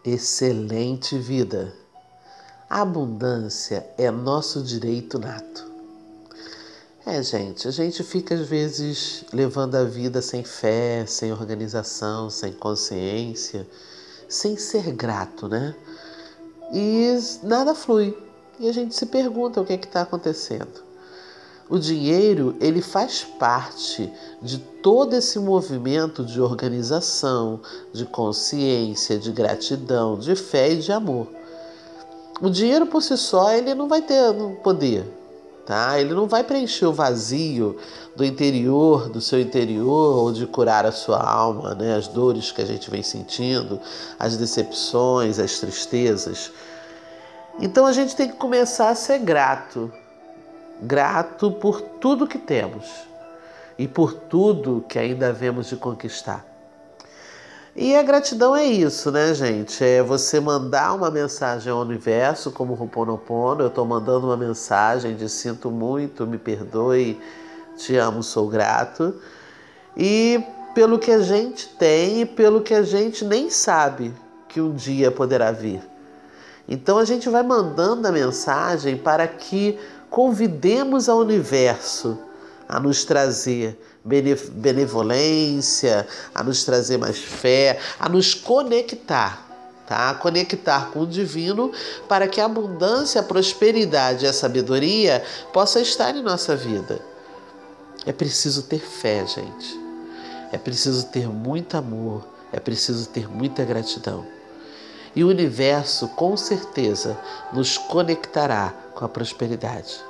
Excelente vida. A abundância é nosso direito nato. Gente, a gente fica às vezes levando a vida sem fé, sem organização, sem consciência, sem ser grato, né? E nada flui. E a gente se pergunta o que está acontecendo. O dinheiro, ele faz parte de todo esse movimento de organização, de consciência, de gratidão, de fé e de amor. O dinheiro por si só, ele não vai ter poder, tá? Ele não vai preencher o vazio do interior, do seu interior, ou de curar a sua alma, né? As dores que a gente vem sentindo, as decepções, as tristezas. Então a gente tem que começar a ser grato. Grato por tudo que temos e por tudo que ainda havemos de conquistar. E a gratidão é isso, né, gente? É você mandar uma mensagem ao universo, como o Ho'oponopono. Eu estou mandando uma mensagem de sinto muito, me perdoe, te amo, sou grato. E pelo que a gente tem e pelo que a gente nem sabe que um dia poderá vir. Então a gente vai mandando a mensagem para que convidemos ao universo a nos trazer benevolência, a nos trazer mais fé, a nos conectar, tá? Conectar com o divino para que a abundância, a prosperidade e a sabedoria possa estar em nossa vida. É preciso ter fé, gente. É preciso ter muito amor, é preciso ter muita gratidão. E o universo, com certeza, nos conectará com a prosperidade.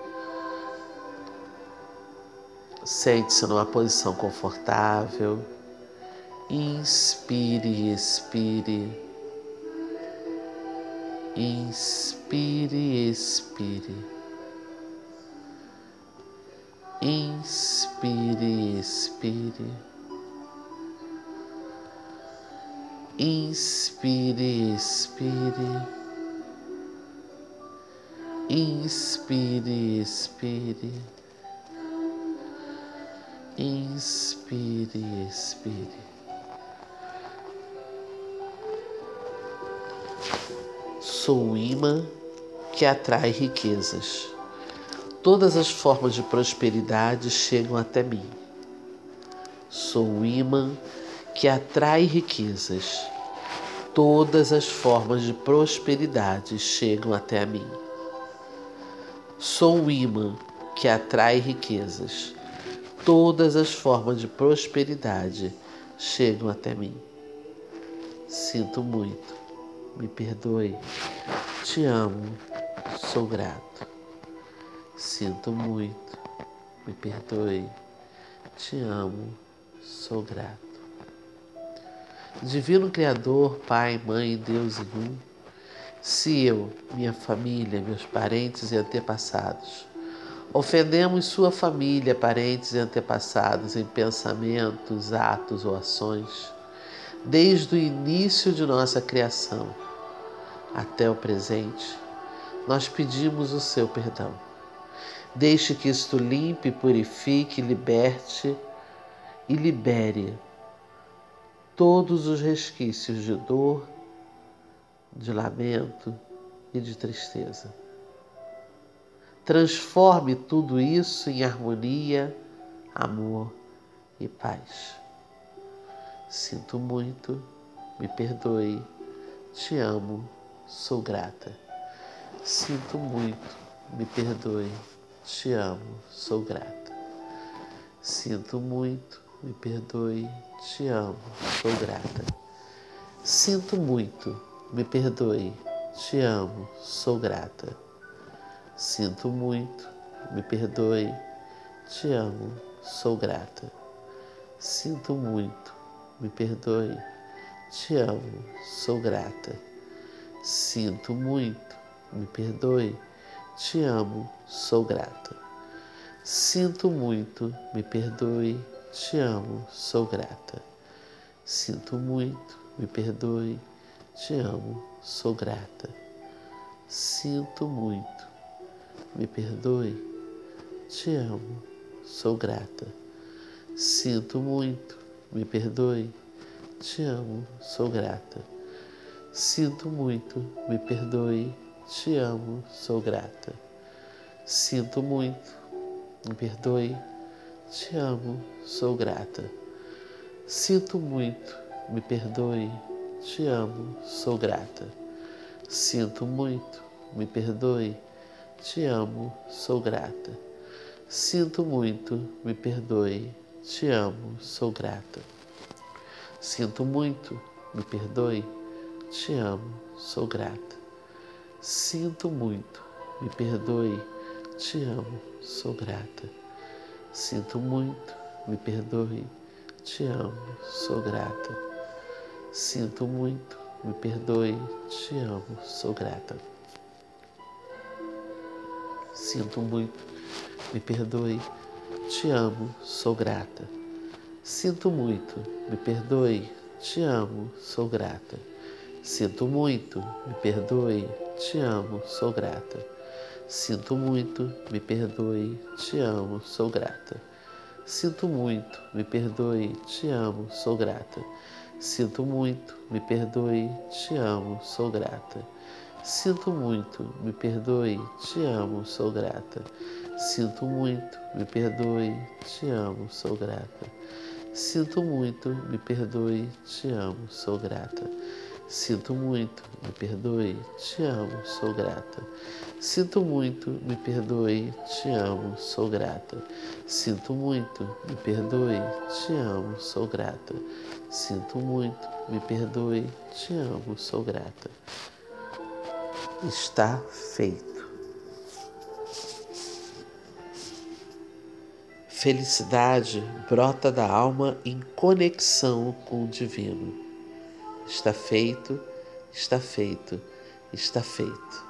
Sente-se numa posição confortável. Inspire e expire. Inspire e expire. Inspire e expire. Inspire, expire. Inspire, expire. Inspire, expire. Sou o imã que atrai riquezas. Todas as formas de prosperidade chegam até mim. Sou o imã que atrai riquezas. Todas as formas de prosperidade chegam até a mim. Sou o imã que atrai riquezas. Todas as formas de prosperidade chegam até mim. Sinto muito, me perdoe, te amo, sou grato. Sinto muito, me perdoe, te amo, sou grato. Divino Criador, Pai, Mãe, Deus em um, se eu, minha família, meus parentes e antepassados, ofendemos sua família, parentes e antepassados em pensamentos, atos ou ações, desde o início de nossa criação até o presente, nós pedimos o seu perdão. Deixe que isto limpe, purifique, liberte e libere todos os resquícios de dor, de lamento e de tristeza. Transforme tudo isso em harmonia, amor e paz. Sinto muito, me perdoe, te amo, sou grata. Sinto muito, me perdoe, te amo, sou grata. Sinto muito, me perdoe, te amo, sou grata. Sinto muito, me perdoe, te amo, sou grata. Sinto muito, me perdoe, te amo, sou grata. Sinto muito, me perdoe, te amo, sou grata. Sinto muito, me perdoe, te amo, sou grata. Sinto muito, me perdoe, te amo, sou grata. Sinto muito, me perdoe, te amo, sou grata. Sinto muito, me perdoe, te amo, sou grata. Sinto muito, me perdoe, te amo, sou grata. Sinto muito, me perdoe, te amo, sou grata. Sinto muito, me perdoe, te amo, sou grata. Sinto muito, me perdoe, te amo, sou grata. Sinto muito, me perdoe, te amo, sou grata. Sinto muito, me perdoe, te amo, sou grata. Sinto muito, me perdoe, te amo, sou grata. Sinto muito, me perdoe, te amo, sou grata. Sinto muito, me perdoe, te amo, sou grata. Sinto muito, me perdoe, te amo, sou grata. Sinto muito, me perdoe, te amo, sou grata. Sinto muito, me perdoe, te amo, sou grata. Sinto muito, me perdoe, te amo, sou grata. Sinto muito, me perdoe, te amo, sou grata. Sinto muito, me perdoe, te amo, sou grata. Sinto muito, me perdoe, te amo, sou grata. Sinto muito, me perdoe, te amo, sou grata. Sinto muito, me perdoe, te amo, sou grata. Sinto muito, me perdoe, te amo, sou grata. Sinto muito, me perdoe, te amo, sou grata. Sinto muito, me perdoe, te amo, sou grata. Sinto muito, me perdoe, te amo, sou grata. Sinto muito, me perdoe, te amo, sou grata. Está feito. Felicidade brota da alma em conexão com o divino. Está feito, está feito, está feito.